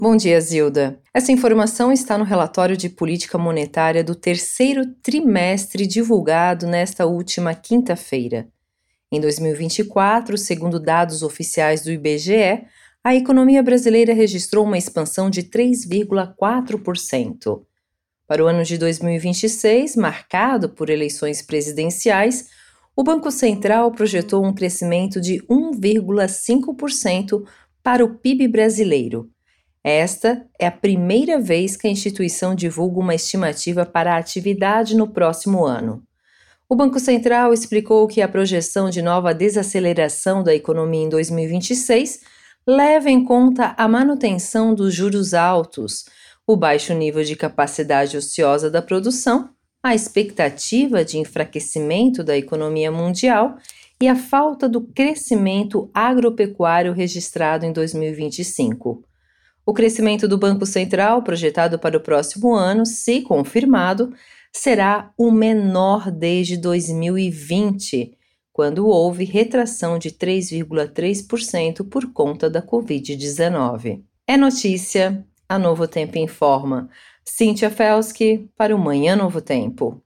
Bom dia, Zilda. Essa informação está no relatório de política monetária do terceiro trimestre divulgado nesta última quinta-feira. Em 2024, segundo dados oficiais do IBGE, a economia brasileira registrou uma expansão de 3,4%. Para o ano de 2026, marcado por eleições presidenciais, o Banco Central projetou um crescimento de 1,5% para o PIB brasileiro. Esta é a primeira vez que a instituição divulga uma estimativa para a atividade no próximo ano. O Banco Central explicou que a projeção de nova desaceleração da economia em 2026 leva em conta a manutenção dos juros altos, o baixo nível de capacidade ociosa da produção, a expectativa de enfraquecimento da economia mundial e a falta do crescimento agropecuário registrado em 2025. O crescimento do Banco Central, projetado para o próximo ano, se confirmado, será o menor desde 2020, quando houve retração de 3,3% por conta da Covid-19. É notícia, a Novo Tempo informa. Cíntia Felski para o Manhã Novo Tempo.